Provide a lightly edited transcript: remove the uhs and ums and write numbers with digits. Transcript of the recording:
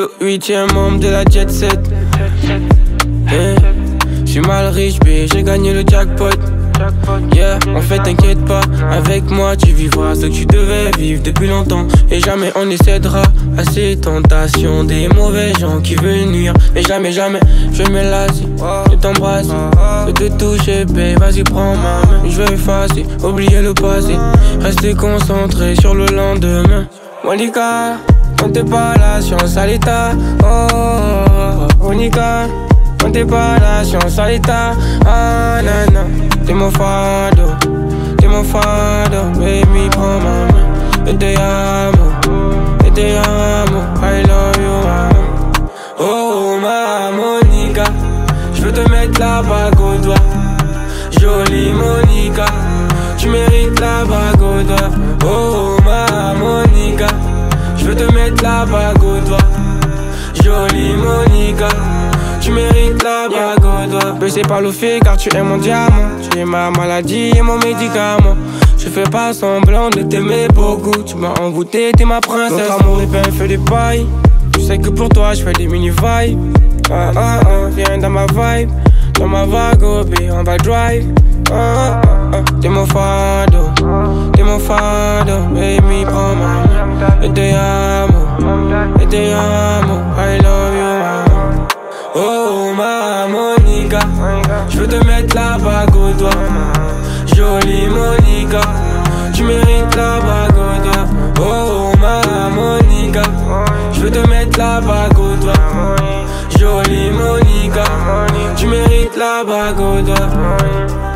le 8e membre de la jet set. J'suis mal riche, B, j'ai gagné le jackpot. Yeah, en fait t'inquiète pas, avec moi tu vivras ce que tu devais vivre depuis longtemps. Et jamais on ne cédera à ces tentations des mauvais gens qui veulent nuire. Mais jamais, jamais, je me lasse de t'embrasser, de te toucher, babe, vas-y prends ma main. Je vais effacer, oublier le passé, rester concentré sur le lendemain. Monica, quand t'es pas là, science à l'état. Monica, quand t'es pas là, science à l'état. Ah nana, t'es mon fado, baby prends ma main. Et te amo, I love you mama. Oh ma Monica, j'veux te mettre la bague au doigt. Jolie Monica, tu mérites la bague au doigt. Oh ma Monica, j'veux te mettre la bague au doigt. Jolie Monica, tu mérites la bague au doigt. Baissé par le fait car tu es mon diamant. Tu es ma maladie et mon médicament. Je fais pas semblant de t'aimer beaucoup. Tu m'as envoûté, t'es ma princesse. Notre amour est pas un feu de paille. Tu sais que pour toi je fais des mini-vibes. Viens dans ma vibe. Dans ma vague, on va drive. T'es mon fado, baby prends ma main. Et te amo, I love you mama. Oh ma Monica, j'veux te mettre la bague au doigt. Jolie Monica, tu mérites la bague au doigt. Oh ma Monica, j'veux te mettre la bague au doigt. Jolie Monica, tu mérites la bague au doigt.